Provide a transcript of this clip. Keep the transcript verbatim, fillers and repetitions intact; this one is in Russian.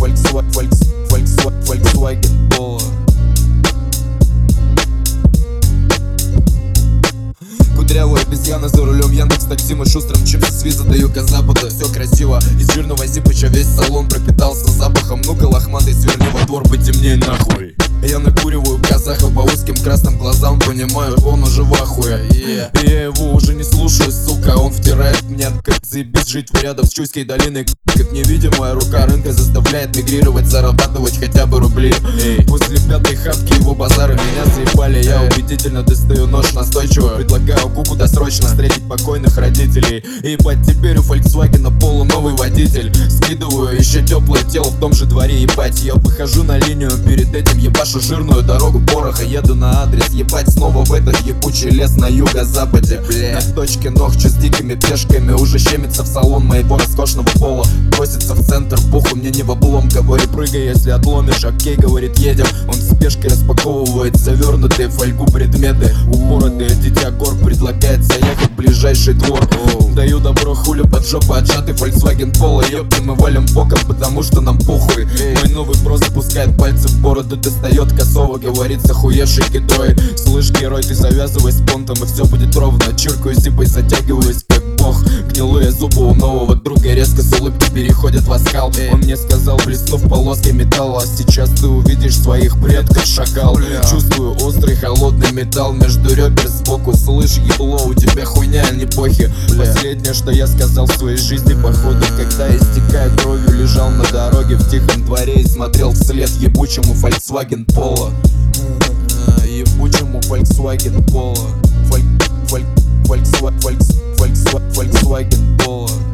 Volkswagen Polo. Кудрявая обезьяна за рулем Яндекс Такси, мы шустрым чипсы с виза до юга запада. Все красиво, из жирного зипыча весь салон пропитался запахом. Ну-ка, лохматый, сверни во двор, потемней нахуй. Я накуриваю казаха по узким красным глазам, понимаю, он уже в ахуе. yeah. И я его уже не слушаю, сука, он втирает мне, как заебись жить рядом с Чуйской долиной. Как невидимая рука рынка заставляет мигрировать, зарабатывать хотя бы рубли. Эй. После пятой хатки его базары меня заебали. Я убедительно достаю нож, настойчиво предлагаю куку досрочно встретить покойных родителей. И под теперь у Volkswagen Polo новый водитель. Скидываю еще теплое тело в том же дворе, ебать. Я выхожу на линию, перед этим ебашу жирную дорогу пороха. Еду на адрес, ебать, снова в этот ебучий лес на юго-западе. Бля. На точке ногчу с дикими пешками уже щемится в салон моего роскошного пола. Бросится в центр, похуй мне не в облом. Говорю, прыгай, если отломишь, окей, говорит, едем. Он с спешкой распаковывает завернутые в фольгу предметы. Упоротое дитя гор предлагает заехать в ближайший двор. oh. Даю добро, хулю под жопу отжатый Volkswagen Polo. Ёпты, мы валим боком, потому что нам похуй. hey. Мой новый про запускает пальцы в бороду, достает косово, говорит с охуевший гидой. Слышь, герой, ты завязывай с понтом, и все будет ровно. Чиркаю зипой, затягиваюсь как бог. Гнилые зубы у нового друга резко с улыбкой переходят в оскал. Он мне сказал, блеснув полоской металла: сейчас ты увидишь своих предков, шакал. Чувствую острый холодный металл между ребер сбоку. Слышь, ебло, у тебя хуйня, а не похи. Последнее, что я сказал в своей жизни, походу, когда истекая кровью лежал на дороге в тихом дворе и смотрел вслед ебучему Volkswagen Polo. Ебучему Volkswagen Polo. Volkswagen Polo.